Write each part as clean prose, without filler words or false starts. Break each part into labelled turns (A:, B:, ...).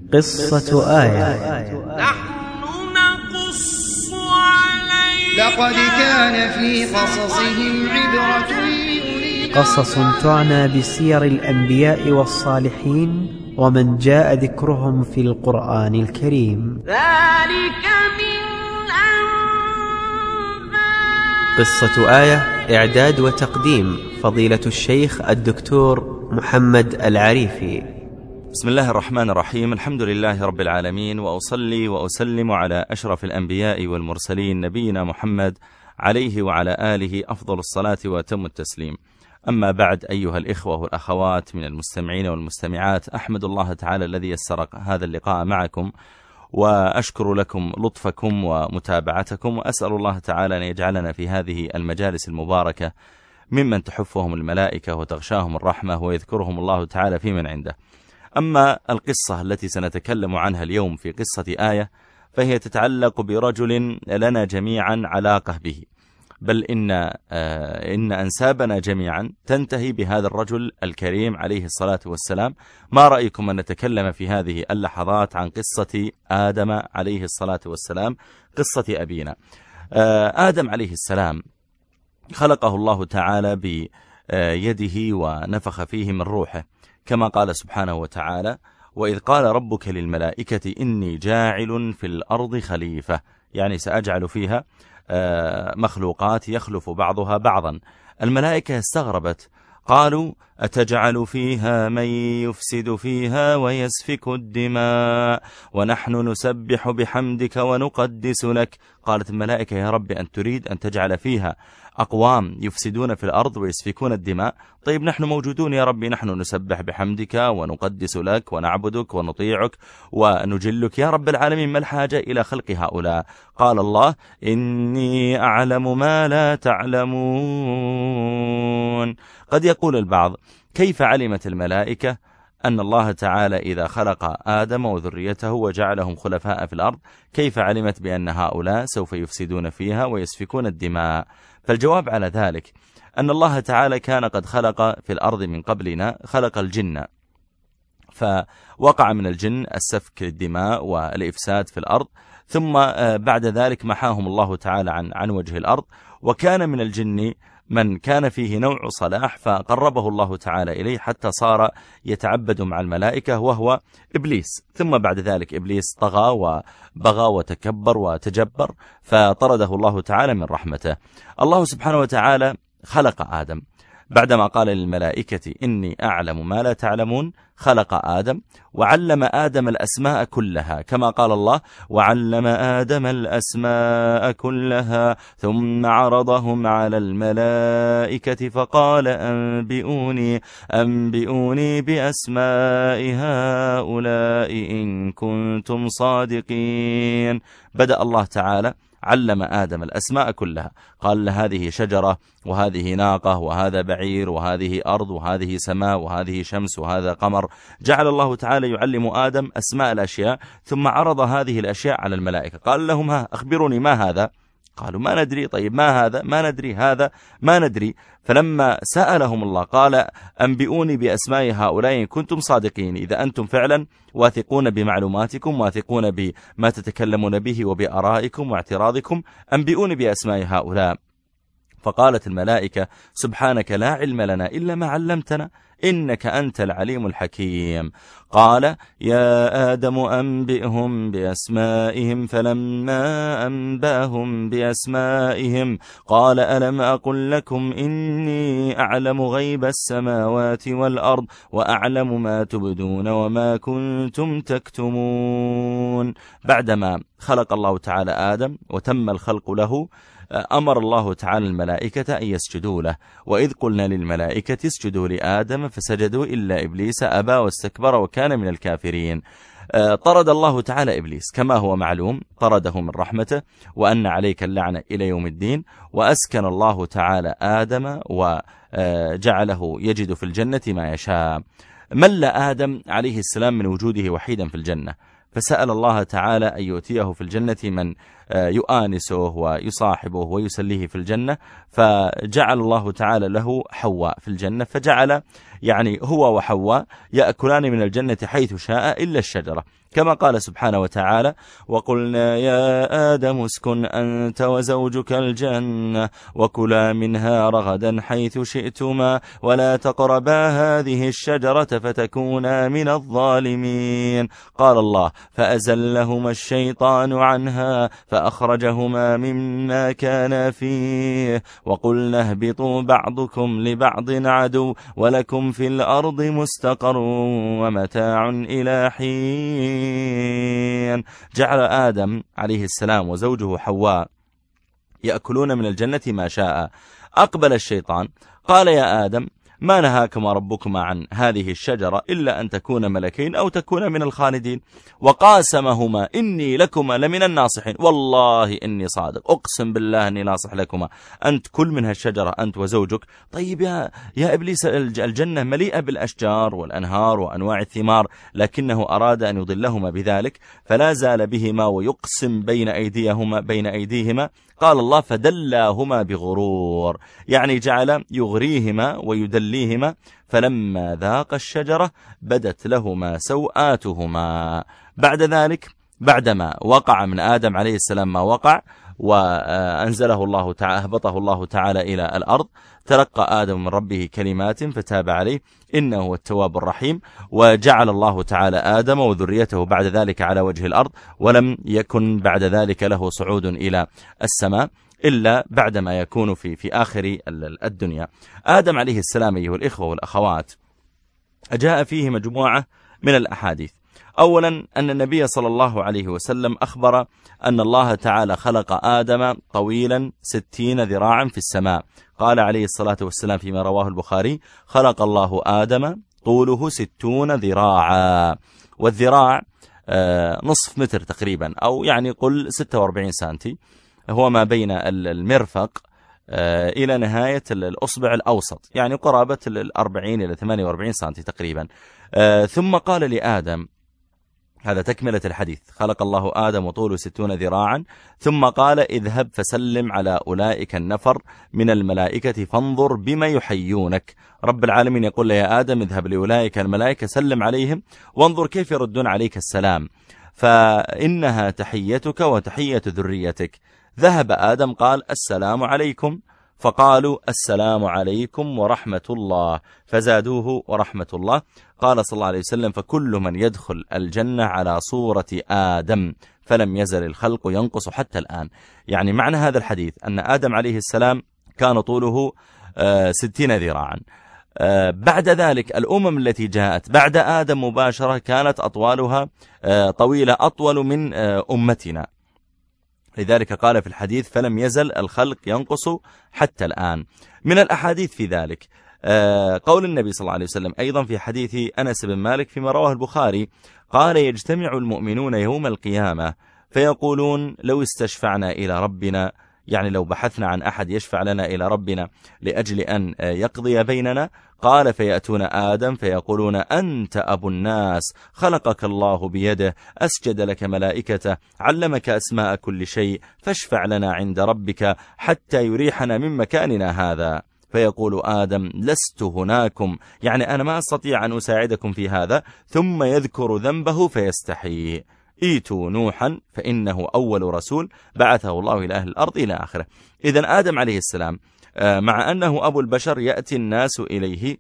A: قصة آية.
B: نحن نقص عليك
C: لقد كان في قصصهم عبرة
A: قصص تعنى بسير الأنبياء والصالحين ومن جاء ذكرهم في القرآن الكريم.
B: ذلك من أنباء.
A: قصة آية إعداد وتقديم فضيلة الشيخ الدكتور محمد العريفي.
D: بسم الله الرحمن الرحيم. الحمد لله رب العالمين، وأصلي وأسلم على أشرف الأنبياء والمرسلين نبينا محمد عليه وعلى آله أفضل الصلاة وأتم التسليم. أما بعد، أيها الإخوة والأخوات من المستمعين والمستمعات، أحمد الله تعالى الذي يسر هذا اللقاء معكم، وأشكر لكم لطفكم ومتابعتكم، وأسأل الله تعالى أن يجعلنا في هذه المجالس المباركة ممن تحفهم الملائكة وتغشاهم الرحمة ويذكرهم الله تعالى في من عنده. أما القصة التي سنتكلم عنها اليوم في قصة آية، فهي تتعلق برجل لنا جميعا علاقة به، بل إن أنسابنا جميعا تنتهي بهذا الرجل الكريم عليه الصلاة والسلام. ما رأيكم أن نتكلم في هذه اللحظات عن قصة آدم عليه الصلاة والسلام، قصة أبينا آدم عليه السلام؟ خلقه الله تعالى بيده ونفخ فيه من روحه، كما قال سبحانه وتعالى: وإذ قال ربك للملائكة إني جاعل في الأرض خليفة، يعني سأجعل فيها مخلوقات يخلف بعضها بعضا. الملائكة استغربت، قالوا: أتجعل فيها من يفسد فيها ويسفك الدماء ونحن نسبح بحمدك ونقدس لك. قالت الملائكة: يا رب، أن تريد أن تجعل فيها أقوام يفسدون في الأرض ويسفكون الدماء؟ طيب نحن موجودون يا ربي، نحن نسبح بحمدك ونقدس لك ونعبدك ونطيعك ونجلك يا رب العالمين، ما الحاجة إلى خلق هؤلاء؟ قال الله: إني أعلم ما لا تعلمون. قد يقول البعض: كيف علمت الملائكة أن الله تعالى إذا خلق آدم وذريته وجعلهم خلفاء في الأرض، كيف علمت بأن هؤلاء سوف يفسدون فيها ويسفكون الدماء؟ فالجواب على ذلك أن الله تعالى كان قد خلق في الأرض من قبلنا، خلق الجن، فوقع من الجن السفك الدماء والإفساد في الأرض، ثم بعد ذلك محاهم الله تعالى عن وجه الأرض. وكان من الجن من كان فيه نوع صلاح فقربه الله تعالى إليه حتى صار يتعبد مع الملائكة، وهو إبليس. ثم بعد ذلك إبليس طغى وبغى وتكبر وتجبر، فطرده الله تعالى من رحمته. الله سبحانه وتعالى خلق آدم بعدما قال للملائكة إني أعلم ما لا تعلمون. خلق آدم وعلم آدم الأسماء كلها، كما قال الله: وعلم آدم الأسماء كلها ثم عرضهم على الملائكة فقال أنبئوني بأسماء هؤلاء إن كنتم صادقين. بدأ الله تعالى علم آدم الأسماء كلها، قال له: هذه شجرة، وهذه ناقة، وهذا بعير، وهذه أرض، وهذه سماء، وهذه شمس، وهذا قمر. جعل الله تعالى يعلم آدم أسماء الأشياء، ثم عرض هذه الأشياء على الملائكة، قال لهم: أخبروني ما هذا؟ قالوا: ما ندري. طيب ما هذا؟ ما ندري. هذا ما ندري. فلما سألهم الله قال: أنبئوني بأسماء هؤلاء إن كنتم صادقين، إذا أنتم فعلا واثقون بمعلوماتكم، واثقون بما تتكلمون به وبآرائكم واعتراضكم، أنبئوني بأسماء هؤلاء. فقالت الملائكة: سبحانك لا علم لنا إلا ما علمتنا إنك أنت العليم الحكيم. قال: يا آدم أنبئهم بأسمائهم. فلما أنبأهم بأسمائهم قال: ألم أقل لكم إني أعلم غيب السماوات والأرض وأعلم ما تبدون وما كنتم تكتمون. بعدما خلق الله تعالى آدم وتم الخلق له، أمر الله تعالى الملائكة أن يسجدوا له. وإذ قلنا للملائكة اسجدوا لآدم فسجدوا إلا إبليس أبى واستكبر وكان من الكافرين. طرد الله تعالى إبليس كما هو معلوم، طرده من رحمته، وأن عليك اللعنة إلى يوم الدين. وأسكن الله تعالى آدم وجعله يجد في الجنة ما يشاء. مل آدم عليه السلام من وجوده وحيدا في الجنة، فسأل الله تعالى أن يؤتيه في الجنة من يؤانسه ويصاحبه ويسليه في الجنة، فجعل الله تعالى له حواء في الجنة، فجعل يعني هو وحواء يأكلان من الجنة حيث شاء إلا الشجرة، كما قال سبحانه وتعالى: وقلنا يا آدم اسكن أنت وزوجك الجنة وكلا منها رغدا حيث شئتما ولا تقربا هذه الشجرة فتكونا من الظالمين. قال الله: فأزلهما الشيطان عنها فأخرجهما مما كانا فيه وقلنا اهبطوا بعضكم لبعض عدو ولكم في الأرض مستقر ومتاع إلى حين. جعل آدم عليه السلام وزوجه حواء يأكلون من الجنة ما شاء. أقبل الشيطان قال: يا آدم ما نهاكما ربكما عن هذه الشجرة إلا أن تكون ملكين أو تكون من الخالدين، وقاسمهما إني لكما لمن الناصحين، والله إني صادق، أقسم بالله أني ناصح لكما، أنت كل منها الشجرة أنت وزوجك. طيب يا إبليس، الجنة مليئة بالأشجار والأنهار وأنواع الثمار، لكنه أراد أن يضلهما بذلك فلا زال بهما ويقسم بين أيديهما. قال الله: فدلاهما بغرور، يعني جعل يغريهما ويدليهما، فلما ذاق الشجرة بدت لهما سوآتهما. بعد ذلك بعدما وقع من آدم عليه السلام ما وقع وأنزله الله تعالى أهبطه الله تعالى إلى الأرض، تلقى آدم من ربه كلمات فتاب عليه إنه هو التواب الرحيم، وجعل الله تعالى آدم وذريته بعد ذلك على وجه الأرض، ولم يكن بعد ذلك له صعود إلى السماء إلا بعدما يكون في آخر الدنيا. آدم عليه السلام أيها الإخوة والأخوات جاء فيه مجموعة من الأحاديث. أولا أن النبي صلى الله عليه وسلم أخبر أن الله تعالى خلق آدم طويلا 60 ذراعا في السماء. قال عليه الصلاة والسلام فيما رواه البخاري: خلق الله آدم طوله 60 ذراعا، والذراع نصف متر تقريبا، أو يعني قل 46 سنتي، هو ما بين المرفق إلى نهاية الأصبع الأوسط، يعني قرابة 40 إلى 48 سنتي تقريبا. ثم قال لآدم، هذا تكملة الحديث، خلق الله آدم وطوله 60 ذراعا، ثم قال: اذهب فسلم على أولئك النفر من الملائكة فانظر بما يحيونك. رب العالمين يقول: يا آدم اذهب لأولئك الملائكة سلم عليهم وانظر كيف يردون عليك السلام، فإنها تحيتك وتحية ذريتك. ذهب آدم قال: السلام عليكم، فقالوا: السلام عليكم ورحمة الله، فزادوه ورحمة الله. قال صلى الله عليه وسلم: فكل من يدخل الجنة على صورة آدم فلم يزل الخلق ينقص حتى الآن. يعني معنى هذا الحديث أن آدم عليه السلام كان طوله 60 ذراعا. بعد ذلك الأمم التي جاءت بعد آدم مباشرة كانت أطوالها طويلة، أطول من أمتنا، لذلك قال في الحديث: فلم يزل الخلق ينقص حتى الآن. من الأحاديث في ذلك قول النبي صلى الله عليه وسلم أيضا في حديث أنس بن مالك فيما رواه البخاري، قال: يجتمع المؤمنون يوم القيامة فيقولون: لو استشفعنا إلى ربنا، يعني لو بحثنا عن أحد يشفع لنا إلى ربنا لأجل أن يقضي بيننا، قال: فيأتون آدم فيقولون: أنت أبو الناس، خلقك الله بيده، أسجد لك ملائكته، علمك أسماء كل شيء، فاشفع لنا عند ربك حتى يريحنا من مكاننا هذا. فيقول آدم: لست هناكم، يعني أنا ما أستطيع أن أساعدكم في هذا. ثم يذكر ذنبه فيستحي: ايتوا نوحا فإنه أول رسول بعثه الله إلى أهل الأرض، إلى آخره. إذن آدم عليه السلام مع أنه أبو البشر يأتي الناس إليه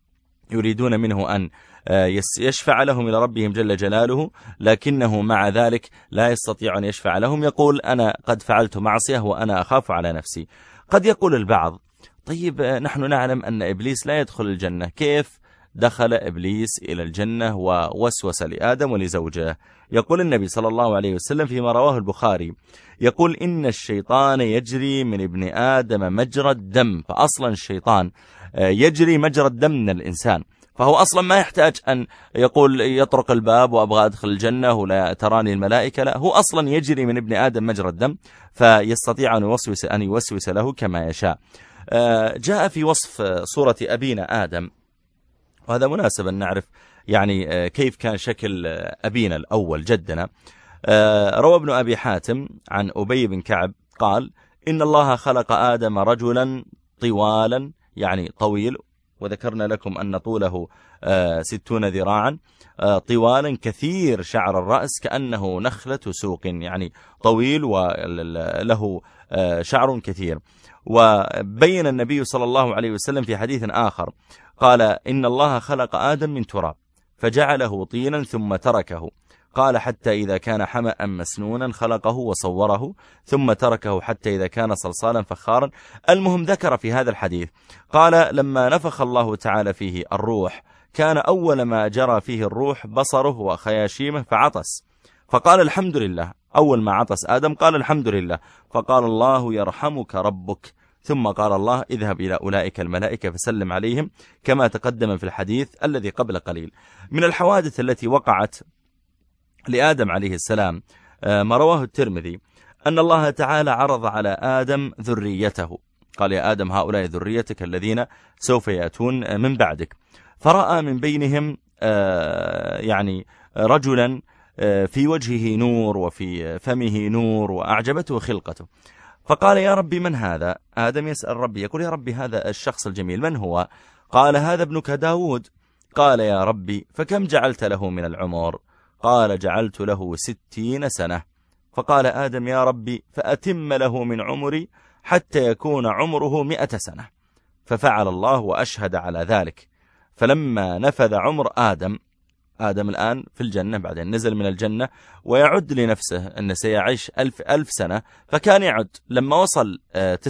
D: يريدون منه أن يشفع لهم إلى ربهم جل جلاله، لكنه مع ذلك لا يستطيع أن يشفع لهم، يقول: أنا قد فعلت معصية وأنا أخاف على نفسي. قد يقول البعض: طيب نحن نعلم أن إبليس لا يدخل الجنة، كيف دخل إبليس إلى الجنة ووسوس لآدم ولزوجه؟ يقول النبي صلى الله عليه وسلم فيما رواه البخاري، يقول: إن الشيطان يجري من ابن آدم مجرى الدم. فأصلا الشيطان يجري مجرى الدم من الإنسان، فهو أصلا ما يحتاج أن يقول يطرق الباب وأبغى أدخل الجنة ولا تراني الملائكة، لا، هو أصلا يجري من ابن آدم مجرى الدم، فيستطيع أن يوسوس له كما يشاء. جاء في وصف صورة أبينا آدم، وهذا مناسب أن نعرف يعني كيف كان شكل أبينا الأول جدنا. روى ابن أبي حاتم عن أبي بن كعب قال إن الله خلق آدم رجلا طوالا يعني طويل، وذكرنا لكم أن طوله 60 ذراعا، طوالا كثير شعر الرأس كأنه نخلة سوق، يعني طويل وله شعر كثير. وبين النبي صلى الله عليه وسلم في حديث آخر قال إن الله خلق آدم من تراب فجعله طينا ثم تركه، قال حتى إذا كان حمأ مسنونا خلقه وصوره ثم تركه حتى إذا كان صلصالا فخارا. المهم ذكر في هذا الحديث قال لما نفخ الله تعالى فيه الروح كان أول ما جرى فيه الروح بصره وخياشيمه فعطس، فقال الحمد لله. أول ما عطس آدم قال الحمد لله، فقال الله يرحمك ربك، ثم قال الله اذهب إلى أولئك الملائكة فسلم عليهم، كما تقدم في الحديث الذي قبل قليل. من الحوادث التي وقعت لآدم عليه السلام ما رواه الترمذي أن الله تعالى عرض على آدم ذريته، قال يا آدم هؤلاء ذريتك الذين سوف يأتون من بعدك، فرأى من بينهم يعني رجلا في وجهه نور وفي فمه نور وأعجبته خلقته، فقال يا ربي من هذا؟ آدم يسأل ربي يقول يا ربي هذا الشخص الجميل من هو؟ قال هذا ابنك داود. قال يا ربي فكم جعلت له من العمر؟ قال جعلت له 60 سنة. فقال آدم يا ربي فأتم له من عمري حتى يكون عمره 100 سنة. ففعل الله وأشهد على ذلك. فلما نفذ عمر آدم الآن في الجنة، بعدين نزل من الجنة ويعد لنفسه أنه سيعيش 1000 سنة، فكان يعد لما وصل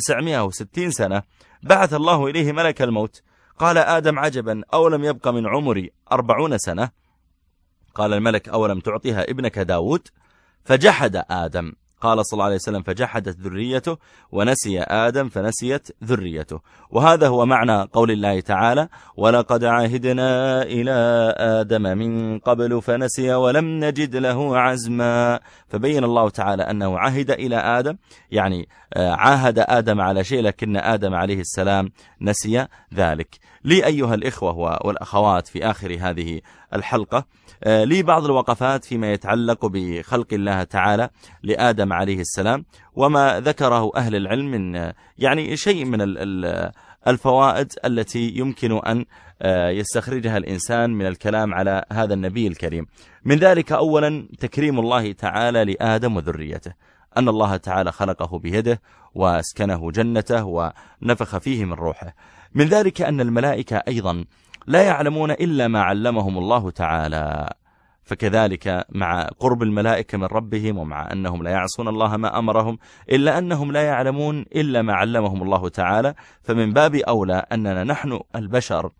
D: 960 سنة بعث الله إليه ملك الموت. قال آدم عجبا أولم يبق من عمري 40 سنة؟ قال الملك أولم تعطيها ابنك داود؟ فجحد آدم. قال صلى الله عليه وسلم فجحدت ذريته ونسي آدم فنسيت ذريته. وهذا هو معنى قول الله تعالى ولقد عهدنا إلى آدم من قبل فنسي ولم نجد له عزما. فبين الله تعالى أنه عهد إلى آدم، يعني عاهد آدم على شيء لكن آدم عليه السلام نسي ذلك. لي أيها الإخوة والأخوات في آخر هذه الحلقة لي بعض الوقفات فيما يتعلق بخلق الله تعالى لآدم عليه السلام، وما ذكره أهل العلم من يعني شيء من الفوائد التي يمكن أن يستخرجها الإنسان من الكلام على هذا النبي الكريم. من ذلك أولا تكريم الله تعالى لآدم وذريته، أن الله تعالى خلقه بيده واسكنه جنته ونفخ فيه من روحه. من ذلك أن الملائكة أيضا لا يعلمون إلا ما علمهم الله تعالى، فكذلك مع قرب الملائكة من ربهم ومع أنهم لا يعصون الله ما أمرهم إلا أنهم لا يعلمون إلا ما علمهم الله تعالى. فمن باب أولى أننا نحن البشر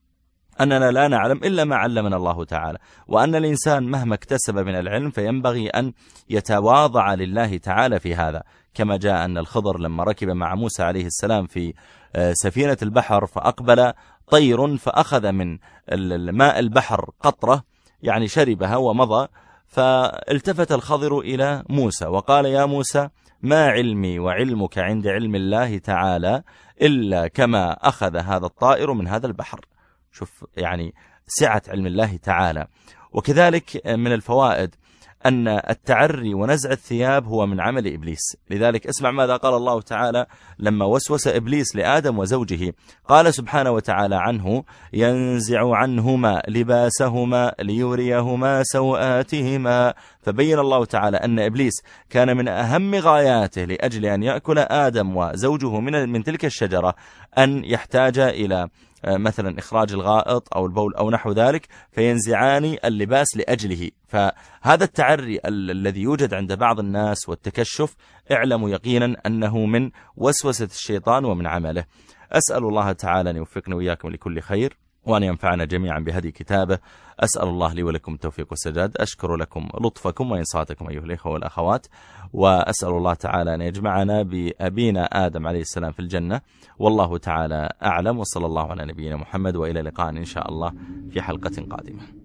D: أننا لا نعلم إلا ما علمنا الله تعالى، وأن الإنسان مهما اكتسب من العلم فينبغي أن يتواضع لله تعالى في هذا، كما جاء أن الخضر لما ركب مع موسى عليه السلام في سفينة البحر فأقبل طير فأخذ من الماء البحر قطرة يعني شربها ومضى، فالتفت الخضر إلى موسى وقال يا موسى ما علمي وعلمك عند علم الله تعالى إلا كما أخذ هذا الطائر من هذا البحر. شوف يعني سعة علم الله تعالى. وكذلك من الفوائد أن التعري ونزع الثياب هو من عمل إبليس، لذلك اسمع ماذا قال الله تعالى لما وسوس إبليس لآدم وزوجه. قال سبحانه وتعالى عنه ينزع عنهما لباسهما ليريهما سوآتهما. فبين الله تعالى أن إبليس كان من أهم غاياته لأجل أن يأكل آدم وزوجه من تلك الشجرة أن يحتاج إلى مثلا إخراج الغائط أو البول أو نحو ذلك، فينزعان اللباس لأجله. فهذا التعري الذي يوجد عند بعض الناس والتكشف اعلموا يقينا أنه من وسوسة الشيطان ومن عمله. أسأل الله تعالى أن يوفقنا وإياكم لكل خير وأن ينفعنا جميعا بهدي كتابه. أسأل الله لي ولكم التوفيق والسداد. أشكر لكم لطفكم وإنصاتكم أيها الإخوة والأخوات، وأسأل الله تعالى أن يجمعنا بأبينا آدم عليه السلام في الجنة، والله تعالى أعلم، وصلى الله على نبينا محمد، وإلى لقاء إن شاء الله في حلقة قادمة.